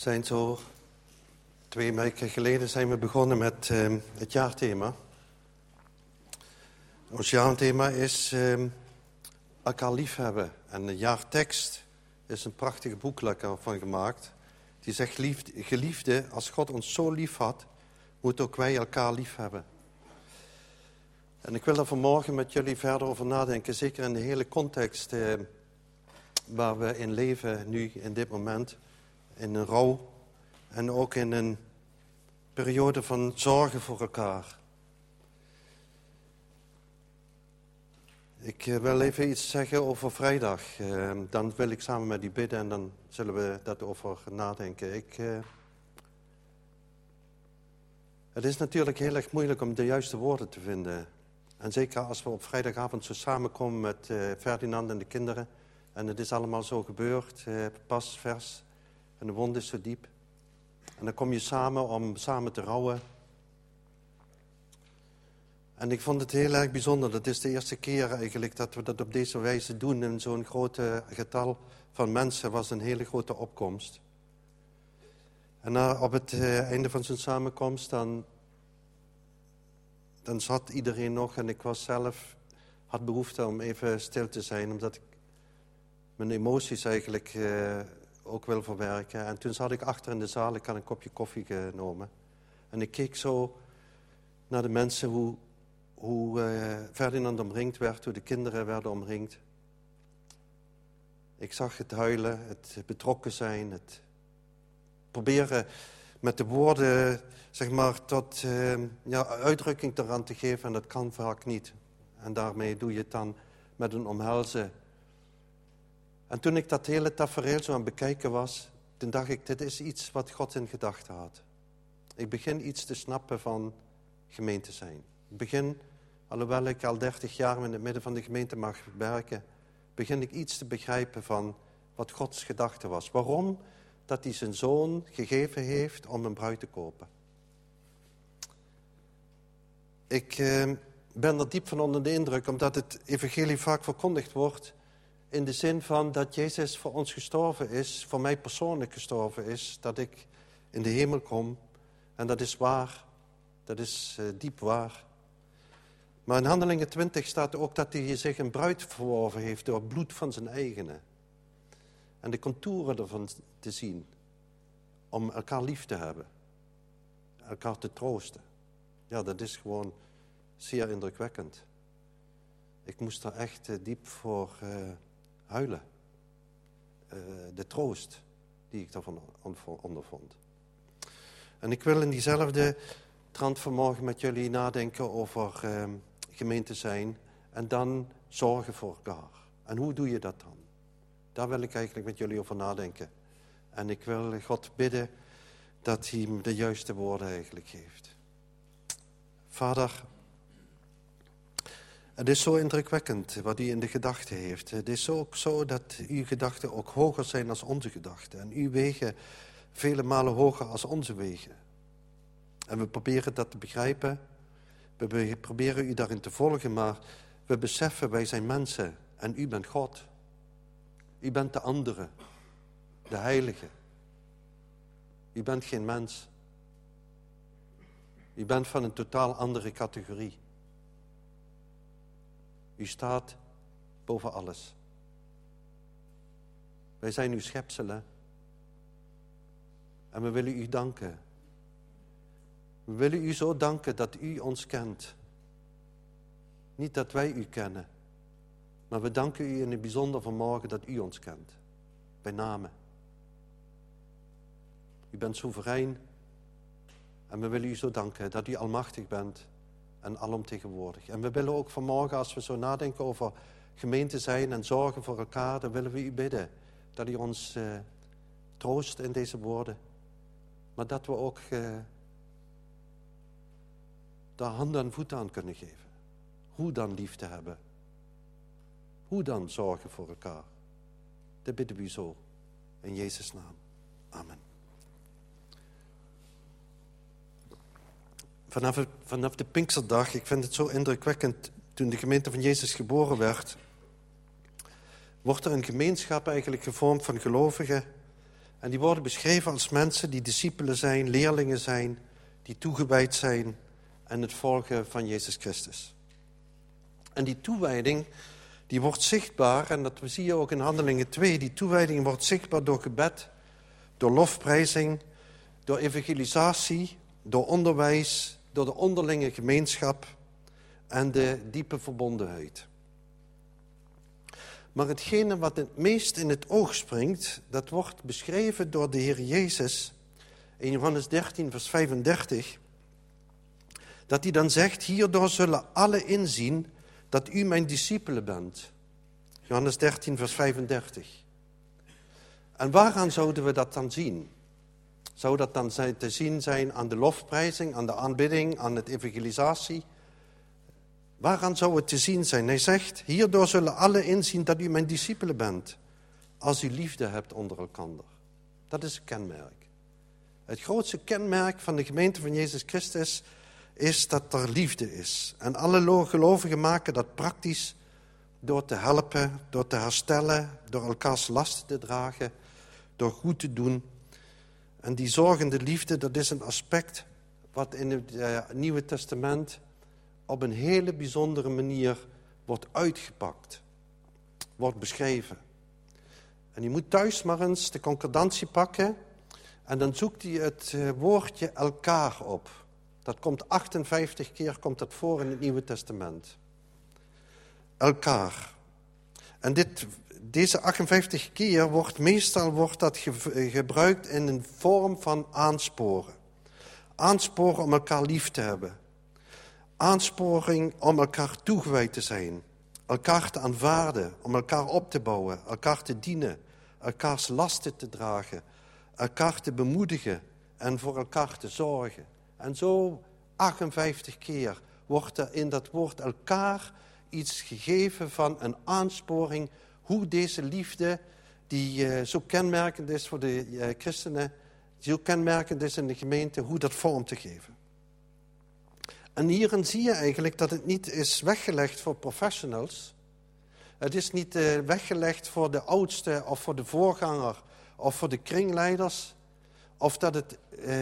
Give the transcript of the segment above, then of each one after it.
zijn zo 2 weken geleden zijn we begonnen met het jaarthema. Ons jaarthema is elkaar liefhebben. En de jaartekst is een prachtig boeklet van gemaakt. Die zegt, geliefde, als God ons zo lief had, moeten ook wij elkaar lief hebben. En ik wil er vanmorgen met jullie verder over nadenken. Zeker in de hele context waar we in leven nu, in dit moment. In een rouw en ook in een periode van zorgen voor elkaar. Ik wil even iets zeggen over vrijdag. Dan wil ik samen met u bidden en dan zullen we dat over nadenken. Het is natuurlijk heel erg moeilijk om de juiste woorden te vinden. En zeker als we op vrijdagavond zo samenkomen met Ferdinand en de kinderen. En het is allemaal zo gebeurd, pas vers. En de wond is zo diep. En dan kom je samen om samen te rouwen. En ik vond het heel erg bijzonder. Dat is de eerste keer eigenlijk dat we dat op deze wijze doen. In zo'n groot getal van mensen was een hele grote opkomst. En op het einde van zo'n samenkomst dan zat iedereen nog. En ik had behoefte om even stil te zijn. Omdat ik mijn emoties eigenlijk ook wil verwerken. En toen zat ik achter in de zaal. Ik had een kopje koffie genomen. En ik keek zo naar de mensen hoe Ferdinand omringd werd, hoe de kinderen werden omringd. Ik zag het huilen, het betrokken zijn, het proberen met de woorden, zeg maar, tot uitdrukking eraan te geven. En dat kan vaak niet. En daarmee doe je het dan met een omhelzen. En toen ik dat hele tafereel zo aan het bekijken was, toen dacht ik, dit is iets wat God in gedachten had. Ik begin iets te snappen van gemeente zijn. Ik begin, alhoewel ik al 30 jaar in het midden van de gemeente mag werken, begin ik iets te begrijpen van wat Gods gedachte was. Waarom? Dat hij zijn zoon gegeven heeft om een bruid te kopen. Ik ben er diep van onder de indruk, omdat het evangelie vaak verkondigd wordt in de zin van dat Jezus voor ons gestorven is, voor mij persoonlijk gestorven is, dat ik in de hemel kom. En dat is waar, dat is diep waar. Maar in Handelingen 20 staat ook dat hij zich een bruid verworven heeft door bloed van zijn eigenen. En de contouren ervan te zien, om elkaar lief te hebben, elkaar te troosten. Ja, dat is gewoon zeer indrukwekkend. Ik moest er echt diep voor huilen. De troost die ik daarvan ondervond. En ik wil in diezelfde trant vanmorgen met jullie nadenken over gemeente zijn en dan zorgen voor elkaar. En hoe doe je dat dan? Daar wil ik eigenlijk met jullie over nadenken. En ik wil God bidden dat hij me de juiste woorden eigenlijk geeft. Vader, het is zo indrukwekkend wat u in de gedachten heeft. Het is ook zo dat uw gedachten ook hoger zijn dan onze gedachten. En uw wegen vele malen hoger als onze wegen. En we proberen dat te begrijpen. We proberen u daarin te volgen, maar we beseffen, wij zijn mensen en u bent God. U bent de andere, de heilige. U bent geen mens. U bent van een totaal andere categorie. U staat boven alles. Wij zijn uw schepselen. En we willen u danken. We willen u zo danken dat u ons kent. Niet dat wij u kennen. Maar we danken u in het bijzonder vanmorgen dat u ons kent. Bij name. U bent soeverein. En we willen u zo danken dat u almachtig bent. En alomtegenwoordig. En we willen ook vanmorgen, als we zo nadenken over gemeente zijn en zorgen voor elkaar, dan willen we u bidden dat u ons troost in deze woorden. Maar dat we ook daar handen en voeten aan kunnen geven. Hoe dan lief te hebben. Hoe dan zorgen voor elkaar. Dat bidden we u zo. In Jezus' naam. Amen. Vanaf de Pinksterdag, ik vind het zo indrukwekkend, toen de gemeente van Jezus geboren werd, wordt er een gemeenschap eigenlijk gevormd van gelovigen En die worden beschreven als mensen die discipelen zijn, leerlingen zijn, die toegewijd zijn aan het volgen van Jezus Christus. En die toewijding, die wordt zichtbaar, en dat zie je ook in Handelingen 2, die toewijding wordt zichtbaar door gebed, door lofprijzing, door evangelisatie, door onderwijs, door de onderlinge gemeenschap en de diepe verbondenheid. Maar hetgene wat het meest in het oog springt, dat wordt beschreven door de Heer Jezus in Johannes 13, vers 35, dat hij dan zegt, hierdoor zullen alle inzien dat u mijn discipelen bent. Johannes 13, vers 35. En waaraan zouden we dat dan zien? Zou dat dan te zien zijn aan de lofprijzing, aan de aanbidding, aan de evangelisatie? Waaraan zou het te zien zijn? Hij zegt, hierdoor zullen alle inzien dat u mijn discipelen bent, als u liefde hebt onder elkander. Dat is een kenmerk. Het grootste kenmerk van de gemeente van Jezus Christus is dat er liefde is. En alle gelovigen maken dat praktisch door te helpen, door te herstellen, door elkaars lasten te dragen, door goed te doen. En die zorgende liefde, dat is een aspect wat in het Nieuwe Testament op een hele bijzondere manier wordt uitgepakt, wordt beschreven. En je moet thuis maar eens de concordantie pakken en dan zoekt hij het woordje elkaar op. Dat komt 58 keer komt dat voor in het Nieuwe Testament. Elkaar. En deze 58 keer wordt dat gebruikt in een vorm van aansporen. Aansporen om elkaar lief te hebben. Aansporing om elkaar toegewijd te zijn. Elkaar te aanvaarden, om elkaar op te bouwen, elkaar te dienen, elkaars lasten te dragen, elkaar te bemoedigen en voor elkaar te zorgen. En zo 58 keer wordt er in dat woord elkaar iets gegeven van een aansporing hoe deze liefde, die zo kenmerkend is voor de christenen, zo kenmerkend is in de gemeente, hoe dat vorm te geven. En hierin zie je eigenlijk dat het niet is weggelegd voor professionals. Het is niet weggelegd voor de oudste of voor de voorganger of voor de kringleiders. Of dat het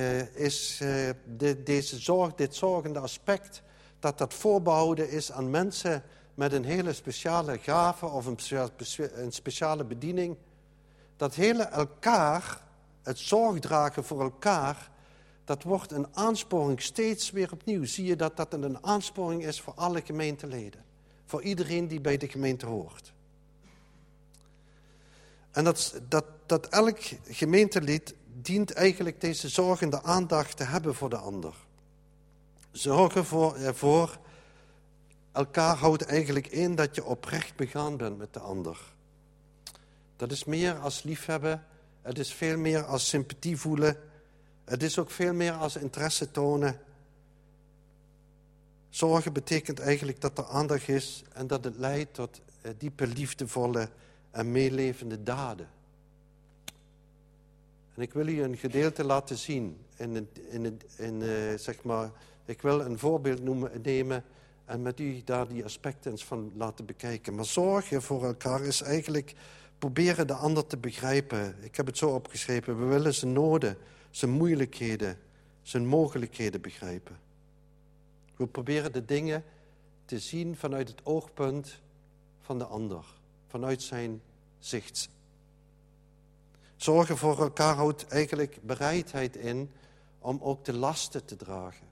dit zorgende aspect, dat voorbehouden is aan mensen met een hele speciale gave of een speciale bediening. Dat hele elkaar, het zorgdragen voor elkaar, dat wordt een aansporing steeds weer opnieuw. Zie je dat dat een aansporing is voor alle gemeenteleden. Voor iedereen die bij de gemeente hoort. En dat elk gemeentelid dient eigenlijk deze zorgende aandacht te hebben voor de ander. Zorgen voor elkaar houdt eigenlijk in dat je oprecht begaan bent met de ander. Dat is meer als liefhebben. Het is veel meer als sympathie voelen. Het is ook veel meer als interesse tonen. Zorgen betekent eigenlijk dat er aandacht is en dat het leidt tot diepe, liefdevolle en meelevende daden. En ik wil u een gedeelte laten zien. Ik wil een voorbeeld nemen en met u daar die aspecten eens van laten bekijken. Maar zorgen voor elkaar is eigenlijk proberen de ander te begrijpen. Ik heb het zo opgeschreven. We willen zijn noden, zijn moeilijkheden, zijn mogelijkheden begrijpen. We proberen de dingen te zien vanuit het oogpunt van de ander. Vanuit zijn zicht. Zorgen voor elkaar houdt eigenlijk bereidheid in om ook de lasten te dragen.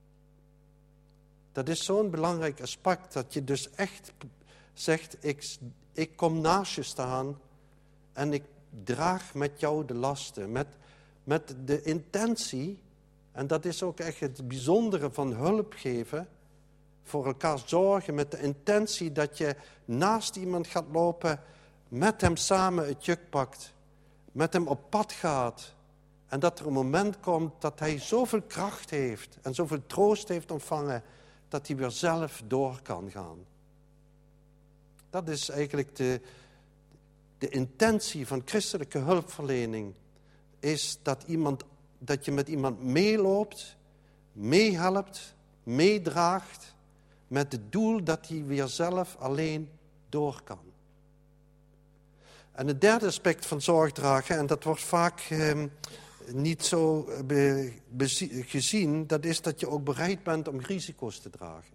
Dat is zo'n belangrijk aspect dat je dus echt zegt, ik kom naast je staan en ik draag met jou de lasten. Met de intentie, en dat is ook echt het bijzondere van hulp geven, voor elkaar zorgen met de intentie dat je naast iemand gaat lopen, met hem samen het juk pakt, met hem op pad gaat. En dat er een moment komt dat hij zoveel kracht heeft en zoveel troost heeft ontvangen, dat hij weer zelf door kan gaan. Dat is eigenlijk de intentie van christelijke hulpverlening. Is dat je met iemand meeloopt, meehelpt, meedraagt, met het doel dat hij weer zelf alleen door kan. En het derde aspect van zorg dragen, en dat wordt vaak niet zo gezien, dat is dat je ook bereid bent om risico's te dragen.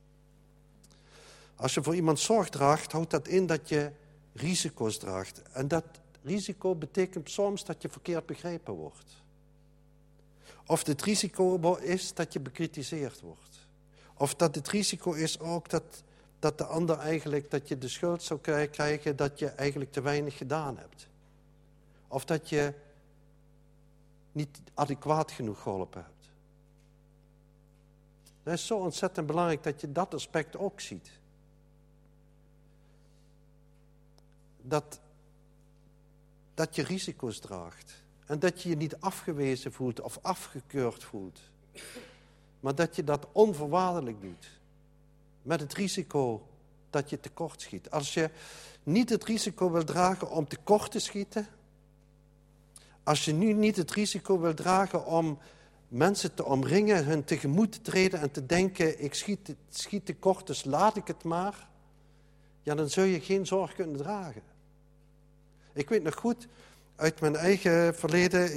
Als je voor iemand zorg draagt, houdt dat in dat je risico's draagt. En dat risico betekent soms dat je verkeerd begrepen wordt. Of het risico is dat je bekritiseerd wordt. Of dat het risico is ook dat de ander eigenlijk, dat je de schuld zou krijgen dat je eigenlijk te weinig gedaan hebt. Of dat je niet adequaat genoeg geholpen hebt. Het is zo ontzettend belangrijk dat je dat aspect ook ziet. Dat je risico's draagt. En dat je je niet afgewezen voelt of afgekeurd voelt. Maar dat je dat onvoorwaardelijk doet. Met het risico dat je tekort schiet. Als je niet het risico wil dragen om tekort te schieten. Als je nu niet het risico wil dragen om mensen te omringen, hun tegemoet te treden en te denken, ik schiet tekort, dus laat ik het maar. Ja, dan zul je geen zorg kunnen dragen. Ik weet nog goed, uit mijn eigen verleden,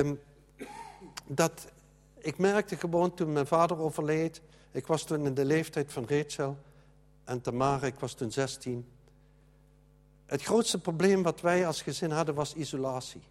ik merkte gewoon toen mijn vader overleed, ik was toen in de leeftijd van Rachel en Tamara, ik was toen 16. Het grootste probleem wat wij als gezin hadden was isolatie.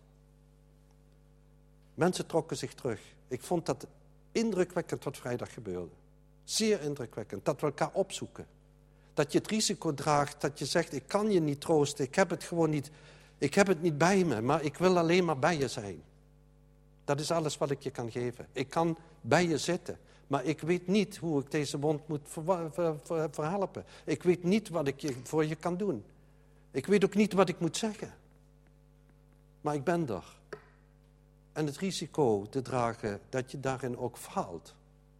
Mensen trokken zich terug. Ik vond dat indrukwekkend wat vrijdag gebeurde. Zeer indrukwekkend, dat we elkaar opzoeken. Dat je het risico draagt, dat je zegt, ik kan je niet troosten, ik heb het gewoon niet, ik heb het niet bij me, maar ik wil alleen maar bij je zijn. Dat is alles wat ik je kan geven. Ik kan bij je zitten, maar ik weet niet hoe ik deze wond moet verhelpen. Ik weet niet wat ik voor je kan doen. Ik weet ook niet wat ik moet zeggen. Maar ik ben er. En het risico te dragen dat je daarin ook faalt.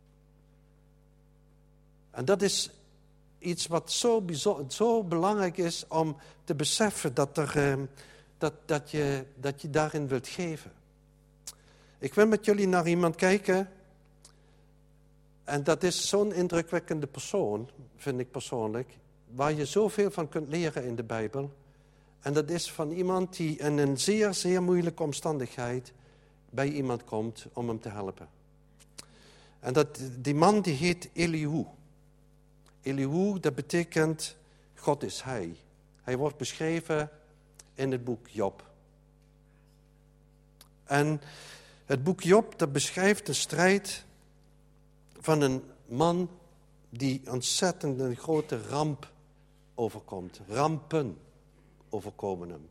En dat is iets wat zo belangrijk is om te beseffen dat je daarin wilt geven. Ik wil met jullie naar iemand kijken. En dat is zo'n indrukwekkende persoon, vind ik persoonlijk. Waar je zoveel van kunt leren in de Bijbel. En dat is van iemand die in een zeer, zeer moeilijke omstandigheid bij iemand komt om hem te helpen. En die man die heet Elihu. Elihu, dat betekent God is hij. Hij wordt beschreven in het boek Job. En het boek Job, dat beschrijft de strijd van een man die ontzettend een grote ramp overkomt. Rampen overkomen hem.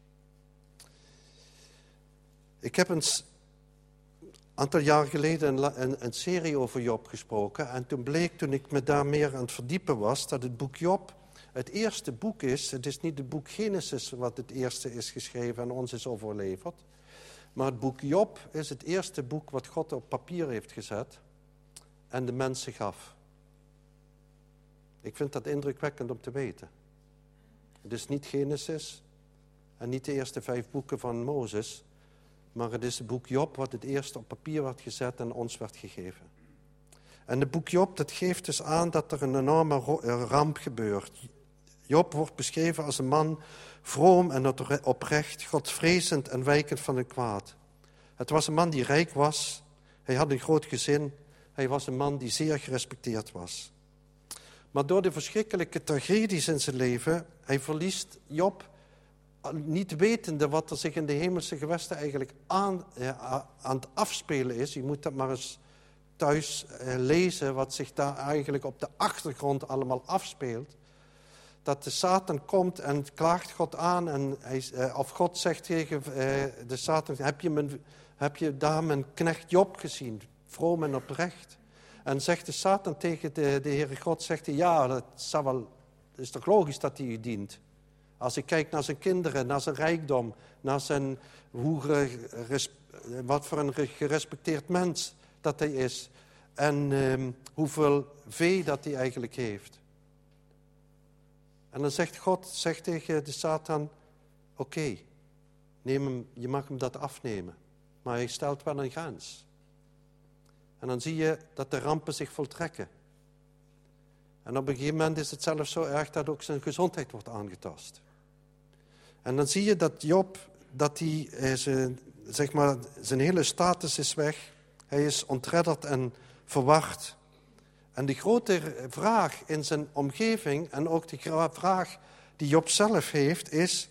Ik heb een aantal jaar geleden een serie over Job gesproken. En toen bleek, toen ik me daar meer aan het verdiepen was, dat het boek Job het eerste boek is. Het is niet het boek Genesis wat het eerste is geschreven en ons is overleverd. Maar het boek Job is het eerste boek wat God op papier heeft gezet en de mensen gaf. Ik vind dat indrukwekkend om te weten. Het is niet Genesis en niet de eerste 5 boeken van Mozes. Maar het is het boek Job wat het eerst op papier werd gezet en ons werd gegeven. En het boek Job, dat geeft dus aan dat er een enorme ramp gebeurt. Job wordt beschreven als een man vroom en oprecht, godvrezend en wijkend van het kwaad. Het was een man die rijk was, hij had een groot gezin, hij was een man die zeer gerespecteerd was. Maar door de verschrikkelijke tragedies in zijn leven, hij verliest Job, niet wetende wat er zich in de hemelse gewesten eigenlijk aan het afspelen is. Je moet dat maar eens thuis lezen, wat zich daar eigenlijk op de achtergrond allemaal afspeelt. Dat de Satan komt en klaagt God aan. En of God zegt tegen de Satan, heb je daar mijn knecht Job gezien? Vroom en oprecht. En zegt de Satan tegen de Heere God, zegt hij, ja, dat is toch logisch dat hij u dient. Als ik kijk naar zijn kinderen, naar zijn rijkdom, naar wat voor een gerespecteerd mens dat hij is. En hoeveel vee dat hij eigenlijk heeft. En dan zegt God tegen de Satan, oké, je mag hem dat afnemen. Maar hij stelt wel een grens. En dan zie je dat de rampen zich voltrekken. En op een gegeven moment is het zelfs zo erg dat ook zijn gezondheid wordt aangetast. En dan zie je dat Job, dat hij, zijn hele status is weg. Hij is ontredderd en verward. En de grote vraag in zijn omgeving en ook de vraag die Job zelf heeft is: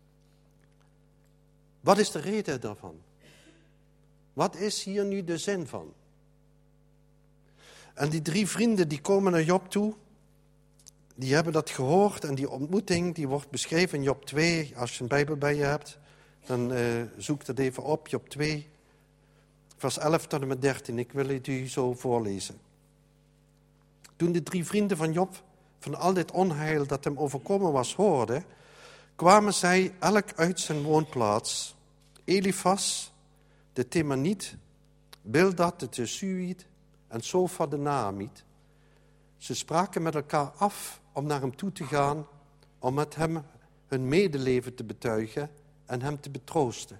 wat is de reden daarvan? Wat is hier nu de zin van? En die 3 vrienden die komen naar Job toe, die hebben dat gehoord en die ontmoeting die wordt beschreven in Job 2. Als je een Bijbel bij je hebt, dan zoek dat even op, Job 2, vers 11 tot en met 13. Ik wil het u zo voorlezen. Toen de 3 vrienden van Job van al dit onheil dat hem overkomen was hoorden, kwamen zij elk uit zijn woonplaats. Elifas, de Temaniet, Bildad, de Tesuïd en Sofa, de Naamiet. Ze spraken met elkaar af om naar hem toe te gaan, om met hem hun medeleven te betuigen en hem te betroosten.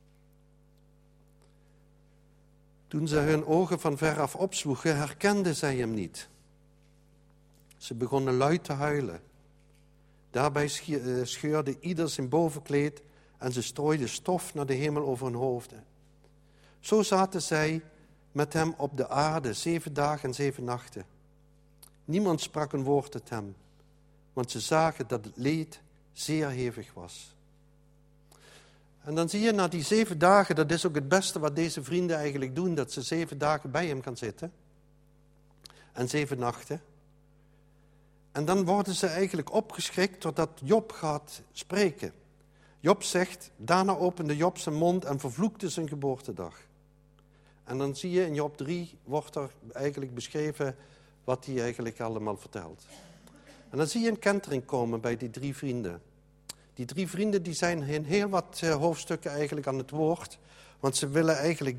Toen ze hun ogen van veraf opsloegen, herkenden zij hem niet. Ze begonnen luid te huilen. Daarbij scheurde ieder zijn bovenkleed en ze strooiden stof naar de hemel over hun hoofden. Zo zaten zij met hem op de aarde 7 dagen en 7 nachten. Niemand sprak een woord tot hem, want ze zagen dat het leed zeer hevig was. En dan zie je na die 7 dagen, dat is ook het beste wat deze vrienden eigenlijk doen, dat ze 7 dagen bij hem gaan zitten. En 7 nachten. En dan worden ze eigenlijk opgeschrikt doordat Job gaat spreken. Job zegt, daarna opende Job zijn mond en vervloekte zijn geboortedag. En dan zie je in Job 3 wordt er eigenlijk beschreven wat hij eigenlijk allemaal vertelt. En dan zie je een kentering komen bij die 3 vrienden. Die 3 vrienden die zijn in heel wat hoofdstukken eigenlijk aan het woord. Want ze willen eigenlijk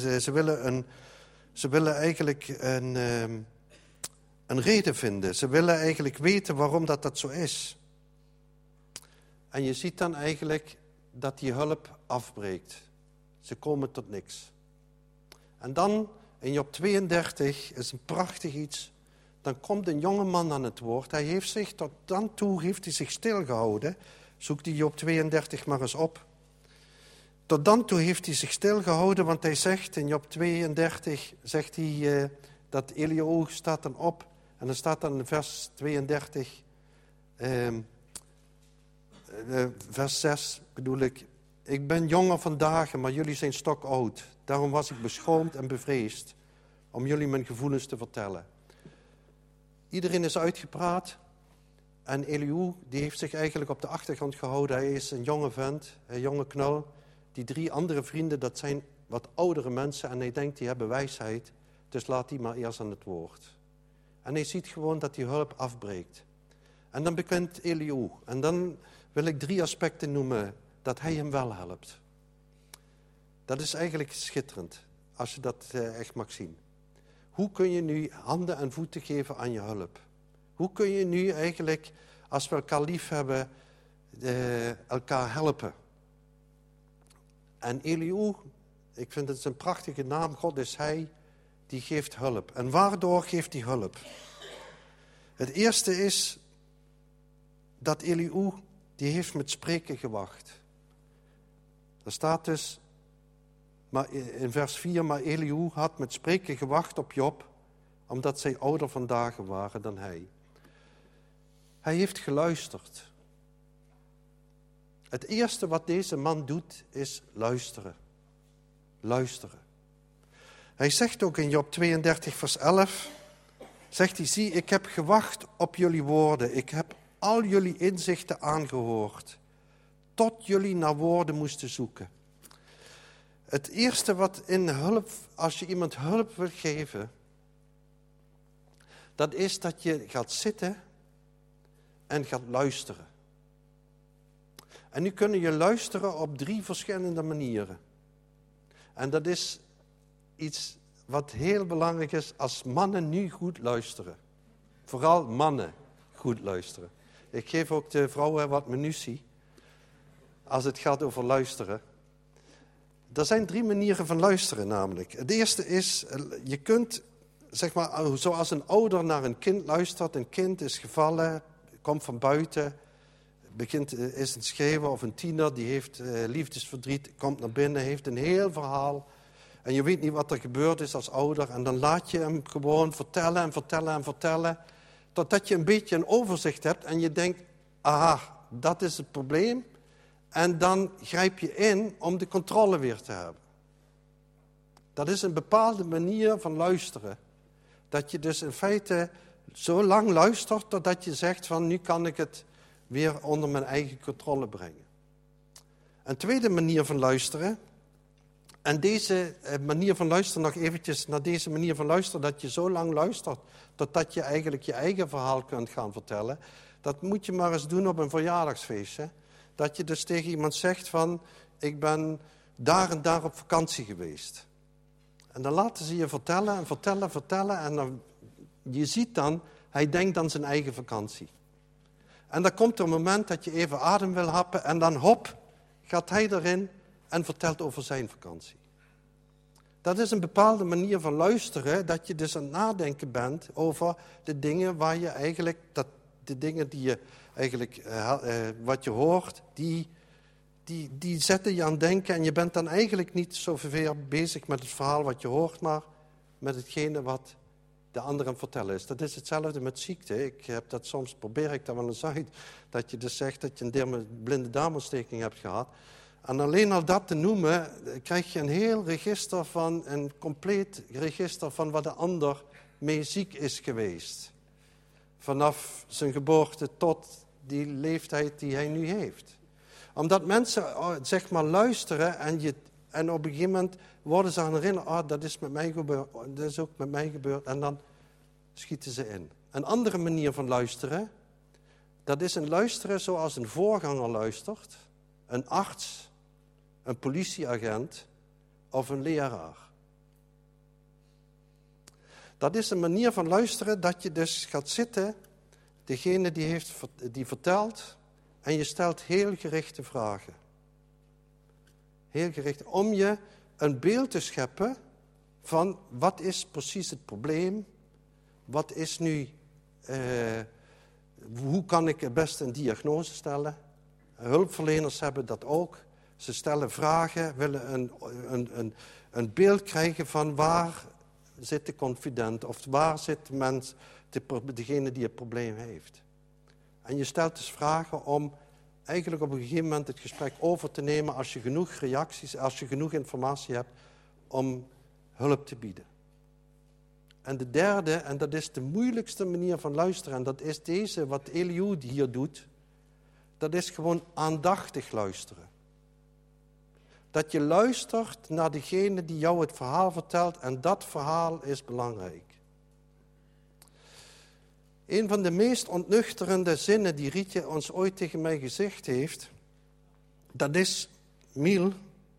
ze willen eigenlijk een reden vinden. Ze willen eigenlijk weten waarom dat zo is. En je ziet dan eigenlijk dat die hulp afbreekt. Ze komen tot niks. En dan in Job 32 is een prachtig iets. Dan komt een jonge man aan het woord. Hij heeft zich tot dan toe heeft hij zich stilgehouden. Zoek die Job 32 maar eens op. Tot dan toe heeft hij zich stilgehouden, want hij zegt in Job 32, zegt hij dat Elihu staat dan op. En dan staat dan in vers 32, vers 6 bedoel ik. Ik ben jonger vandaag, maar jullie zijn stokoud. Daarom was ik beschroomd en bevreesd om jullie mijn gevoelens te vertellen. Iedereen is uitgepraat. En Elihu, die heeft zich eigenlijk op de achtergrond gehouden. Hij is een jonge vent, een jonge knul. Die 3 andere vrienden, dat zijn wat oudere mensen. En hij denkt, die hebben wijsheid. Dus laat die maar eerst aan het woord. En hij ziet gewoon dat die hulp afbreekt. En dan begint Elihu. En dan wil ik 3 aspecten noemen dat hij hem wel helpt. Dat is eigenlijk schitterend, als je dat echt mag zien. Hoe kun je nu handen en voeten geven aan je hulp? Hoe kun je nu eigenlijk, als we elkaar lief hebben, elkaar helpen? En Elihu, ik vind het een prachtige naam, God is hij, die geeft hulp. En waardoor geeft hij hulp? Het eerste is dat Elihu, die heeft met spreken gewacht. Er staat dus maar in vers 4, maar Elihu had met spreken gewacht op Job, omdat zij ouder van dagen waren dan hij. Hij heeft geluisterd. Het eerste wat deze man doet, is luisteren. Luisteren. Hij zegt ook in Job 32, vers 11, zegt hij, zie, ik heb gewacht op jullie woorden. Ik heb al jullie inzichten aangehoord, tot jullie naar woorden moesten zoeken. Het eerste wat in hulp, als je iemand hulp wil geven, dat is dat je gaat zitten en gaat luisteren. En nu kunnen je luisteren op 3 verschillende manieren. En dat is iets wat heel belangrijk is als mannen nu goed luisteren. Vooral mannen goed luisteren. Ik geef ook de vrouwen wat minutie als het gaat over luisteren. Er zijn 3 manieren van luisteren namelijk. Het eerste is, je kunt, zeg maar, zoals een ouder naar een kind luistert. Een kind is gevallen, komt van buiten, is een schreeuwen of een tiener, die heeft liefdesverdriet, komt naar binnen, heeft een heel verhaal. En je weet niet wat er gebeurd is als ouder. En dan laat je hem gewoon vertellen en vertellen en vertellen. Totdat je een beetje een overzicht hebt en je denkt, aha, dat is het probleem. En dan grijp je in om de controle weer te hebben. Dat is een bepaalde manier van luisteren. Dat je dus in feite zo lang luistert totdat je zegt van nu kan ik het weer onder mijn eigen controle brengen. Een tweede manier van luisteren. En deze manier van luisteren, nog eventjes naar deze manier van luisteren, dat je zo lang luistert totdat je eigenlijk je eigen verhaal kunt gaan vertellen. Dat moet je maar eens doen op een verjaardagsfeestje. Dat je dus tegen iemand zegt van, ik ben daar en daar op vakantie geweest. En dan laten ze je vertellen en vertellen. En dan, je ziet dan, hij denkt aan zijn eigen vakantie. En dan komt er een moment dat je even adem wil happen. En dan hop, gaat hij erin en vertelt over zijn vakantie. Dat is een bepaalde manier van luisteren. Dat je dus aan het nadenken bent over de dingen waar je eigenlijk, de dingen die je eigenlijk, wat je hoort, die zetten je aan het denken. En je bent dan eigenlijk niet zoveel bezig met het verhaal wat je hoort, maar met hetgene wat de ander aan het vertellen is. Dat is hetzelfde met ziekte. Ik heb dat soms, probeer ik dat wel eens uit. Dat je dus zegt dat je een blinde darmontsteking hebt gehad. En alleen al dat te noemen, krijg je een heel register van, een compleet register van wat de ander mee ziek is geweest. Vanaf zijn geboorte tot die leeftijd die hij nu heeft. Omdat mensen zeg maar luisteren en op een gegeven moment worden ze aan herinnerd, dat is met mij gebeurd, dat is ook met mij gebeurd. En dan schieten ze in. Een andere manier van luisteren, dat is een luisteren zoals een voorganger luistert, een arts, een politieagent of een leraar. Dat is een manier van luisteren dat je dus gaat zitten, degene die vertelt, en je stelt heel gerichte vragen. Heel gericht, om je een beeld te scheppen van wat is precies het probleem, wat is nu, hoe kan ik het beste een diagnose stellen. Hulpverleners hebben dat ook. Ze stellen vragen, willen een beeld krijgen van waar zit de confident of waar zit de mens, degene die het probleem heeft. En je stelt dus vragen om eigenlijk op een gegeven moment het gesprek over te nemen als je genoeg reacties, als je genoeg informatie hebt om hulp te bieden. En de derde, en dat is de moeilijkste manier van luisteren, en dat is deze, wat Eliud hier doet, dat is gewoon aandachtig luisteren. Dat je luistert naar degene die jou het verhaal vertelt en dat verhaal is belangrijk. Een van de meest ontnuchterende zinnen die Rietje ons ooit tegen mij gezegd heeft, dat is, Miel,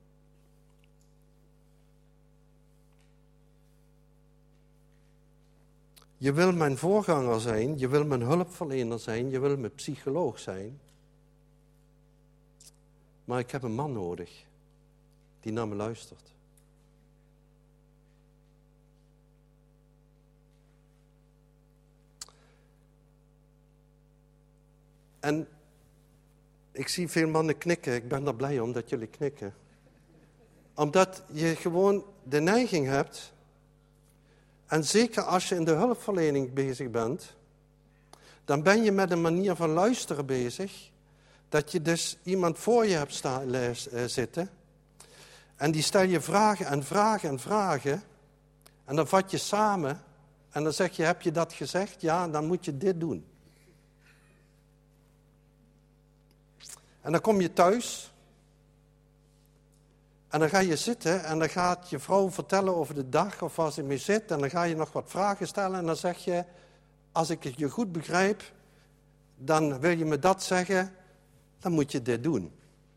je wil mijn voorganger zijn, je wil mijn hulpverlener zijn, je wil mijn psycholoog zijn, maar ik heb een man nodig die naar me luistert. En ik zie veel mannen knikken. Ik ben er blij om dat jullie knikken. Omdat je gewoon de neiging hebt, en zeker als je in de hulpverlening bezig bent, dan ben je met een manier van luisteren bezig, dat je dus iemand voor je hebt zitten, en die stel je vragen en vragen en vragen, en dan vat je samen, en dan zeg je, heb je dat gezegd? Ja, dan moet je dit doen. En dan kom je thuis en dan ga je zitten en dan gaat je vrouw vertellen over de dag of waar ze mee zit. En dan ga je nog wat vragen stellen en dan zeg je, als ik het je goed begrijp, dan wil je me dat zeggen, dan moet je dit doen.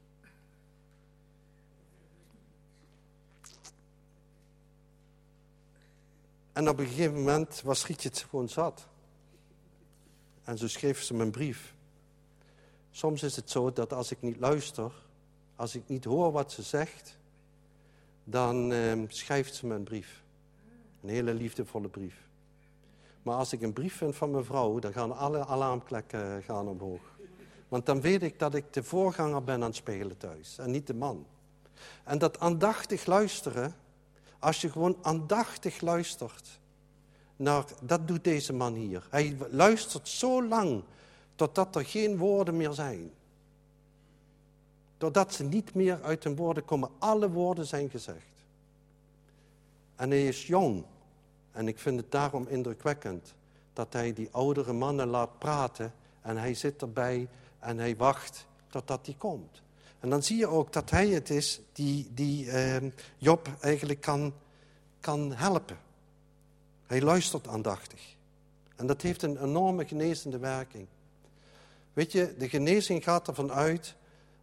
En op een gegeven moment was Rietje het gewoon zat. En zo schreef ze me een brief. Soms is het zo dat als ik niet luister, als ik niet hoor wat ze zegt, dan schrijft ze me een brief. Een hele liefdevolle brief. Maar als ik een brief vind van mijn vrouw, dan gaan alle alarmklekken omhoog. Want dan weet ik dat ik de voorganger ben aan het spelen thuis en niet de man. En dat aandachtig luisteren, als je gewoon aandachtig luistert, dat doet deze man hier. Hij luistert zo lang totdat er geen woorden meer zijn. Totdat ze niet meer uit hun woorden komen. Alle woorden zijn gezegd. En hij is jong. En ik vind het daarom indrukwekkend dat hij die oudere mannen laat praten. En hij zit erbij en hij wacht totdat hij komt. En dan zie je ook dat hij het is die Job eigenlijk kan helpen. Hij luistert aandachtig. En dat heeft een enorme genezende werking. Weet je, de genezing gaat ervan uit,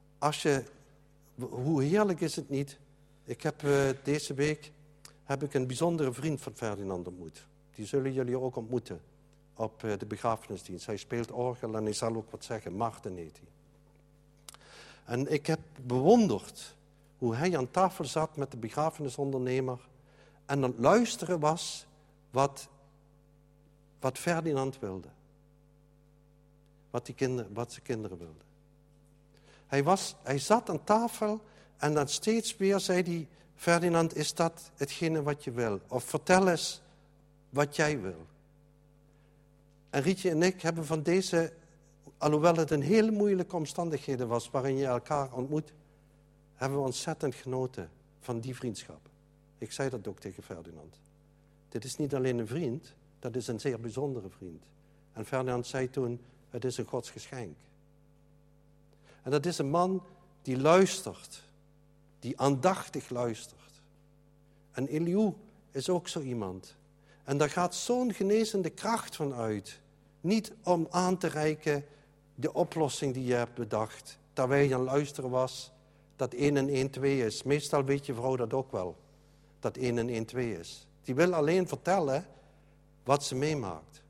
hoe heerlijk is het niet. Ik heb deze week een bijzondere vriend van Ferdinand ontmoet. Die zullen jullie ook ontmoeten op de begrafenisdienst. Hij speelt orgel en hij zal ook wat zeggen. Maarten heet hij. En ik heb bewonderd hoe hij aan tafel zat met de begrafenisondernemer en aan het luisteren was wat Ferdinand wilde. Wat zijn kinderen wilden. Hij zat aan tafel en dan steeds weer zei hij, Ferdinand, is dat hetgene wat je wil? Of vertel eens wat jij wil. En Rietje en ik hebben van deze, alhoewel het een hele moeilijke omstandigheden was waarin je elkaar ontmoet, hebben we ontzettend genoten van die vriendschap. Ik zei dat ook tegen Ferdinand. Dit is niet alleen een vriend, dat is een zeer bijzondere vriend. En Ferdinand zei toen, het is een godsgeschenk. En dat is een man die luistert, die aandachtig luistert. En Elihu is ook zo iemand. En daar gaat zo'n genezende kracht van uit. Niet om aan te reiken de oplossing die je hebt bedacht. Terwijl je aan het luisteren was, dat 1 en 1 2 is. Meestal weet je vrouw dat ook wel, dat 1 en 1 2 is. Die wil alleen vertellen wat ze meemaakt.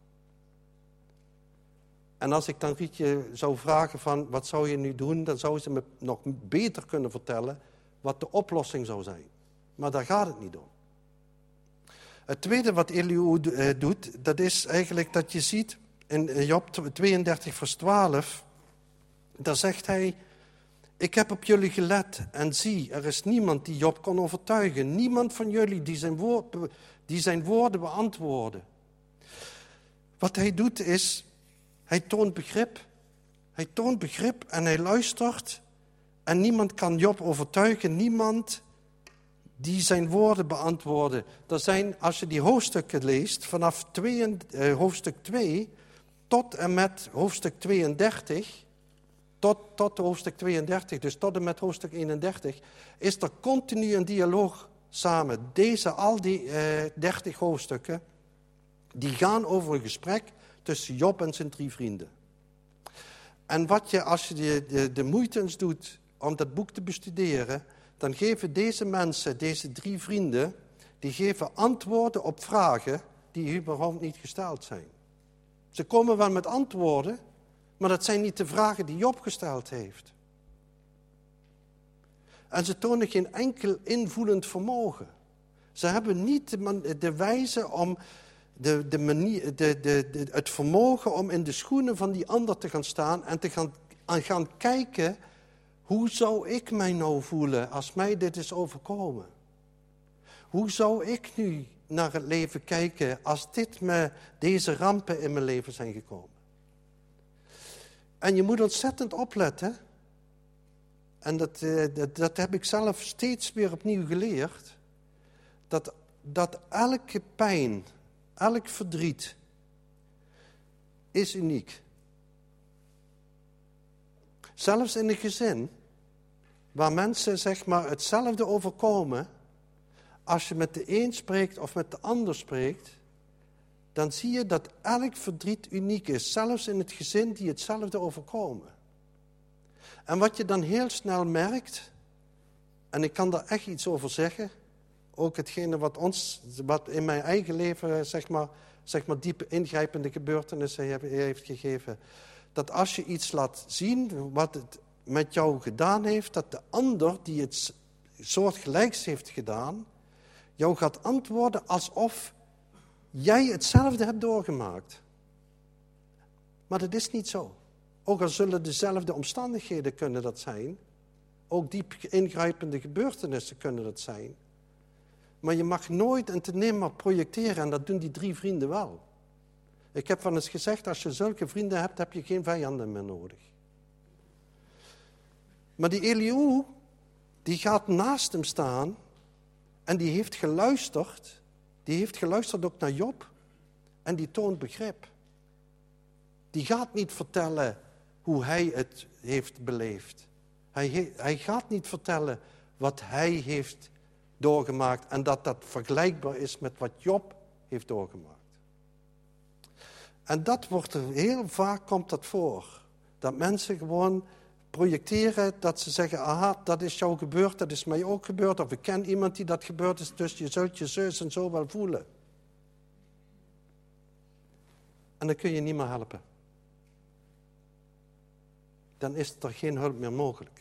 En als ik dan Rietje zou vragen van, wat zou je nu doen? Dan zou ze me nog beter kunnen vertellen wat de oplossing zou zijn. Maar daar gaat het niet om. Het tweede wat Elihu doet, dat is eigenlijk dat je ziet in Job 32 vers 12. Daar zegt hij, ik heb op jullie gelet en zie, er is niemand die Job kon overtuigen. Niemand van jullie die zijn woorden beantwoorden. Wat hij doet is, hij toont begrip. Hij toont begrip en hij luistert. En niemand kan Job overtuigen. Niemand die zijn woorden beantwoorden. Er zijn, als je die hoofdstukken leest, vanaf hoofdstuk 2 tot en met hoofdstuk 32... Tot hoofdstuk 32, dus tot en met hoofdstuk 31... is er continu een dialoog samen. Al die 30 hoofdstukken, die gaan over een gesprek tussen Job en zijn 3 vrienden. En als je de moeite eens doet om dat boek te bestuderen, dan geven deze mensen, deze 3 vrienden, die geven antwoorden op vragen die überhaupt niet gesteld zijn. Ze komen wel met antwoorden, maar dat zijn niet de vragen die Job gesteld heeft. En ze tonen geen enkel invoelend vermogen. Ze hebben niet de wijze om het vermogen om in de schoenen van die ander te gaan staan en te gaan kijken, hoe zou ik mij nou voelen als mij dit is overkomen? Hoe zou ik nu naar het leven kijken als deze rampen in mijn leven zijn gekomen? En je moet ontzettend opletten. En dat heb ik zelf steeds weer opnieuw geleerd. Dat elke pijn, elk verdriet is uniek. Zelfs in een gezin, waar mensen zeg maar hetzelfde overkomen, als je met de een spreekt of met de ander spreekt, dan zie je dat elk verdriet uniek is. Zelfs in het gezin die hetzelfde overkomen. En wat je dan heel snel merkt, en ik kan daar echt iets over zeggen, ook hetgene wat in mijn eigen leven zeg maar diepe ingrijpende gebeurtenissen heeft gegeven, dat als je iets laat zien wat het met jou gedaan heeft, dat de ander die het soortgelijks heeft gedaan, jou gaat antwoorden alsof jij hetzelfde hebt doorgemaakt. Maar dat is niet zo. Ook al zullen dezelfde omstandigheden kunnen dat zijn. Ook diep ingrijpende gebeurtenissen kunnen dat zijn. Maar je mag nooit en te nimmer projecteren, en dat doen die 3 vrienden wel. Ik heb wel eens gezegd, als je zulke vrienden hebt, heb je geen vijanden meer nodig. Maar die Elihu, die gaat naast hem staan en die heeft geluisterd. Die heeft geluisterd ook naar Job en die toont begrip. Die gaat niet vertellen hoe hij het heeft beleefd. Hij gaat niet vertellen wat hij heeft doorgemaakt en dat dat vergelijkbaar is met wat Job heeft doorgemaakt. En dat wordt er heel vaak komt dat voor. Dat mensen gewoon projecteren, dat ze zeggen, aha, dat is jou gebeurd, dat is mij ook gebeurd. Of ik ken iemand die dat gebeurd is, dus je zult je zus en zo wel voelen. En dan kun je niet meer helpen. Dan is er geen hulp meer mogelijk.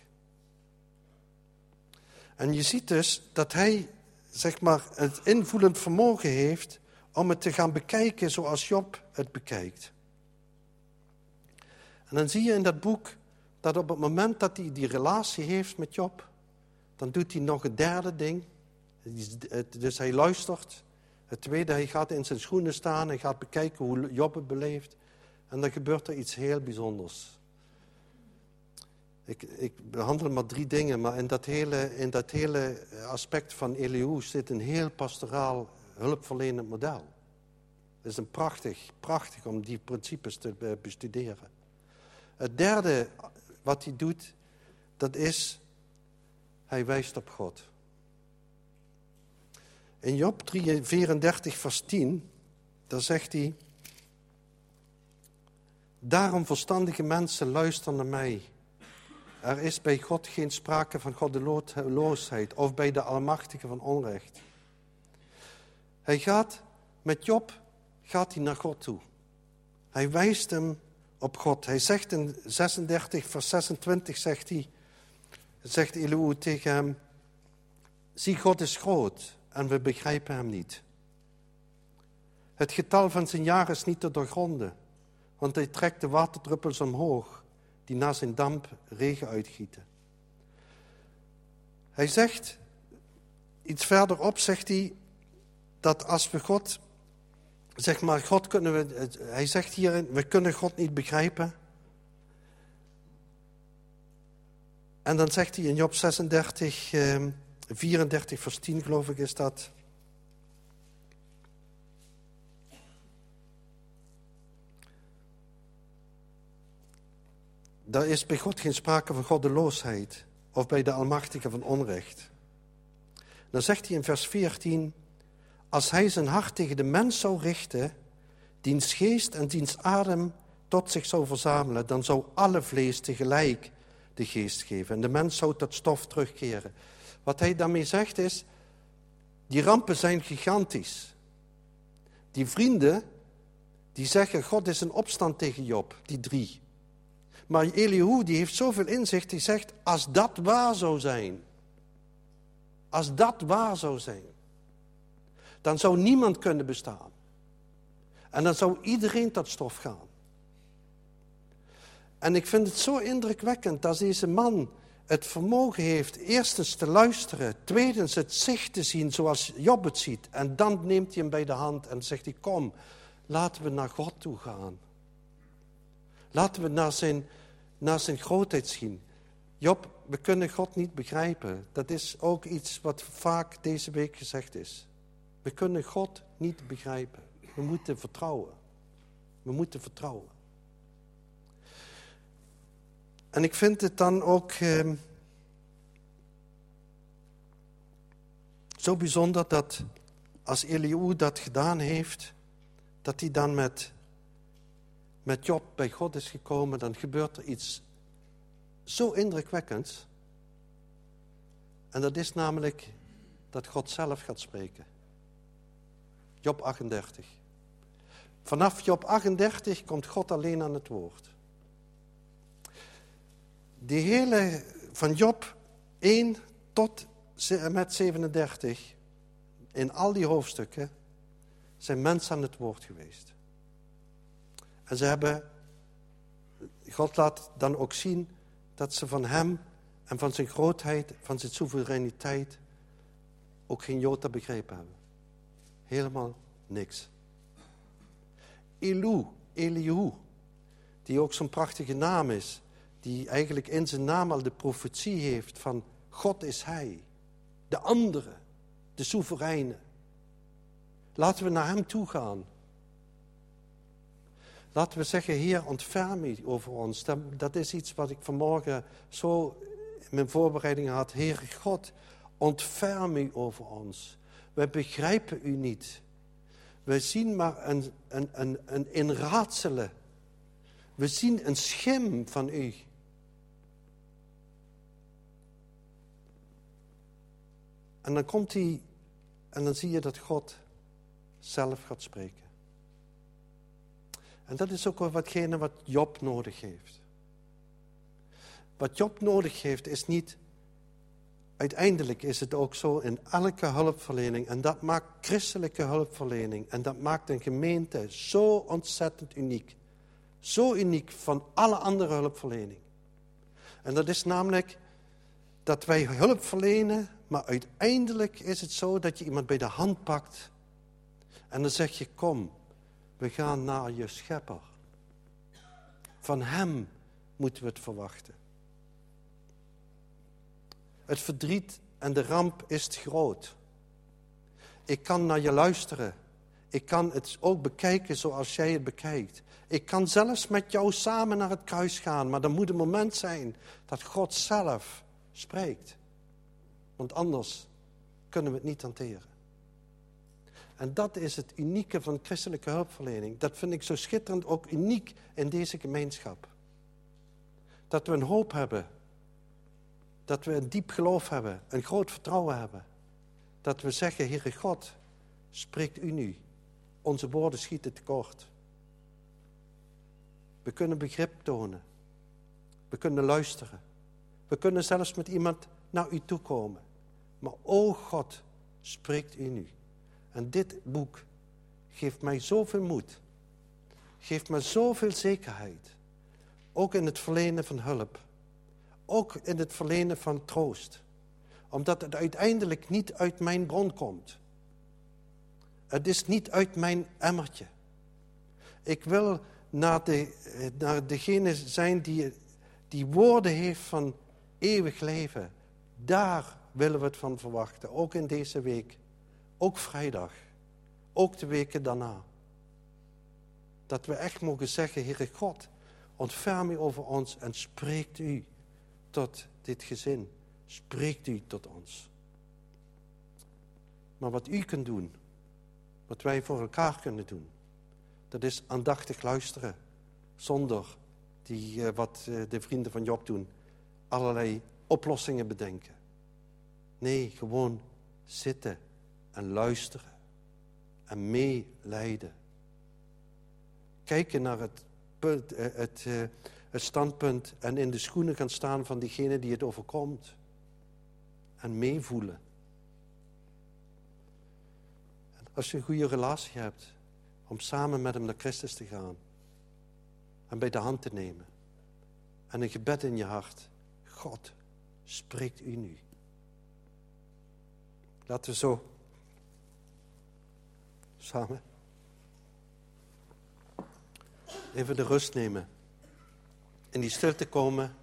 En je ziet dus dat hij, zeg maar, het invoelend vermogen heeft om het te gaan bekijken zoals Job het bekijkt. En dan zie je in dat boek dat op het moment dat hij die relatie heeft met Job, dan doet hij nog het derde ding. Dus hij luistert. Het tweede, hij gaat in zijn schoenen staan en gaat bekijken hoe Job het beleeft. En dan gebeurt er iets heel bijzonders. Ik behandel maar 3 dingen, maar in dat hele aspect van Elihu zit een heel pastoraal hulpverlenend model. Het is een prachtig om die principes te bestuderen. Het derde wat hij doet, dat is, hij wijst op God. In Job 34 vers 10, daar zegt hij, daarom verstandige mensen, luister naar mij. Er is bij God geen sprake van goddeloosheid of bij de Almachtige van onrecht. Hij gaat met Job naar God toe. Hij wijst hem op God. Hij zegt in 36 vers 26 zegt Elihu tegen hem, zie, God is groot en we begrijpen hem niet. Het getal van zijn jaren is niet te doorgronden, want hij trekt de waterdruppels omhoog die na zijn damp regen uitgieten. Hij zegt, iets verderop zegt hij, dat als we God, zeg maar, God kunnen we, hij zegt hierin, we kunnen God niet begrijpen. En dan zegt hij in Job 36, 34 vers 10 geloof ik is dat. Daar is bij God geen sprake van goddeloosheid of bij de Almachtige van onrecht. Dan zegt hij in vers 14, als hij zijn hart tegen de mens zou richten, diens geest en diens adem tot zich zou verzamelen, dan zou alle vlees tegelijk de geest geven. En de mens zou tot stof terugkeren. Wat hij daarmee zegt is, die rampen zijn gigantisch. Die vrienden, die zeggen, God is in opstand tegen Job, die 3. Maar Elihu, die heeft zoveel inzicht, die zegt, als dat waar zou zijn, dan zou niemand kunnen bestaan. En dan zou iedereen tot stof gaan. En ik vind het zo indrukwekkend dat deze man het vermogen heeft eerstens te luisteren, tweedens het zicht te zien zoals Job het ziet. En dan neemt hij hem bij de hand en zegt hij, kom, laten we naar God toe gaan. Laten we naar zijn grootheid zien. Job, we kunnen God niet begrijpen. Dat is ook iets wat vaak deze week gezegd is. We kunnen God niet begrijpen. We moeten vertrouwen. We moeten vertrouwen. En ik vind het dan ook zo bijzonder dat als Elihu dat gedaan heeft, dat hij dan met Job bij God is gekomen, dan gebeurt er iets zo indrukwekkends. En dat is namelijk dat God zelf gaat spreken. Job 38. Vanaf Job 38 komt God alleen aan het woord. Die hele, van Job 1 tot en met 37, in al die hoofdstukken, zijn mensen aan het woord geweest. En ze hebben God laat dan ook zien dat ze van hem en van zijn grootheid, van zijn soevereiniteit ook geen jota begrepen hebben. Helemaal niks. Elihu, die ook zo'n prachtige naam is, die eigenlijk in zijn naam al de profetie heeft van God is hij, de andere, de soevereine. Laten we naar hem toe gaan. Laten we zeggen, Heer, ontferm u over ons. Dat is iets wat ik vanmorgen zo in mijn voorbereiding had. Heer God, ontferm u over ons. Wij begrijpen u niet. Wij zien maar een inraadselen. We zien een schim van u. En dan komt hij en dan zie je dat God zelf gaat spreken. En dat is ook wel watgene wat Job nodig heeft. Wat Job nodig heeft is niet... Uiteindelijk is het ook zo in elke hulpverlening. En dat maakt christelijke hulpverlening. En dat maakt een gemeente zo ontzettend uniek. Zo uniek van alle andere hulpverlening. En dat is namelijk dat wij hulp verlenen... maar uiteindelijk is het zo dat je iemand bij de hand pakt... en dan zeg je, kom, we gaan naar je schepper. Van hem moeten we het verwachten. Het verdriet en de ramp is te groot. Ik kan naar je luisteren. Ik kan het ook bekijken zoals jij het bekijkt. Ik kan zelfs met jou samen naar het kruis gaan. Maar er moet een moment zijn dat God zelf spreekt. Want anders kunnen we het niet hanteren. En dat is het unieke van christelijke hulpverlening. Dat vind ik zo schitterend, ook uniek in deze gemeenschap. Dat we een hoop hebben. Dat we een diep geloof hebben, een groot vertrouwen hebben. Dat we zeggen, Heere God, spreekt u nu. Onze woorden schieten tekort. We kunnen begrip tonen. We kunnen luisteren. We kunnen zelfs met iemand naar u toe komen. Maar o God, spreekt u nu. En dit boek geeft mij zoveel moed. Geeft me zoveel zekerheid. Ook in het verlenen van hulp. Ook in het verlenen van troost. Omdat het uiteindelijk niet uit mijn bron komt. Het is niet uit mijn emmertje. Ik wil naar degene zijn die woorden heeft van eeuwig leven. Daar willen we het van verwachten. Ook in deze week. Ook vrijdag. Ook de weken daarna. Dat we echt mogen zeggen, Heere God, ontferm u over ons en spreekt u tot dit gezin. Spreekt u tot ons. Maar wat u kunt doen, wat wij voor elkaar kunnen doen, dat is aandachtig luisteren. Zonder wat de vrienden van Job doen, allerlei oplossingen bedenken. Nee, gewoon zitten en luisteren en meelijden. Kijken naar het standpunt en in de schoenen gaan staan van diegene die het overkomt. En meevoelen. En als je een goede relatie hebt, om samen met hem naar Christus te gaan. En bij de hand te nemen. En een gebed in je hart. God, spreekt u nu. Laten we zo samen even de rust nemen. In die stilte komen.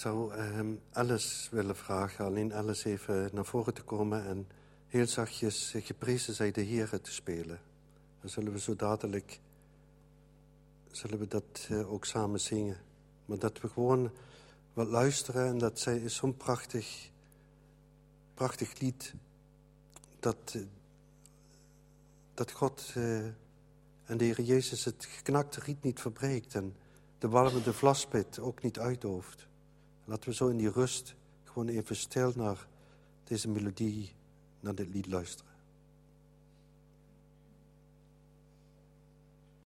zou Alice willen vragen, alleen Alice even naar voren te komen en heel zachtjes Geprezen zij de Heere te spelen. Dan zullen we zo dadelijk dat ook samen zingen. Maar dat we gewoon wat luisteren en dat zij is zo'n prachtig lied. Dat God en de Heer Jezus het geknakte riet niet verbreekt en de walmende vlaspit ook niet uitdooft. Laten we zo in die rust gewoon even stil naar deze melodie, naar dit lied luisteren.